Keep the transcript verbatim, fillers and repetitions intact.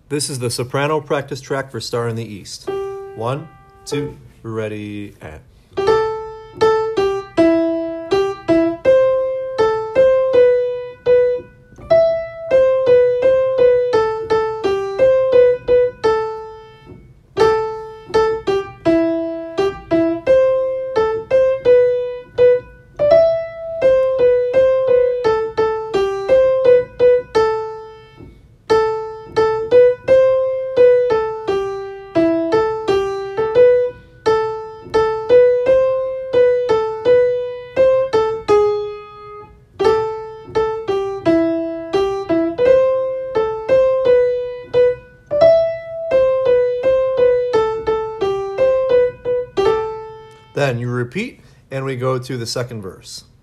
This is the soprano practice track for Star in the East. One, two, ready, and... Then you repeat, and we go to the second verse.